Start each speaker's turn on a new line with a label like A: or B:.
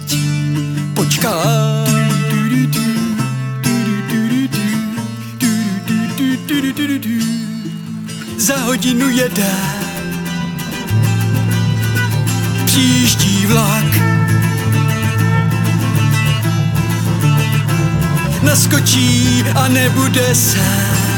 A: teď počkaj. Za hodinu jede příští vlak. Naskočí a nebude sám.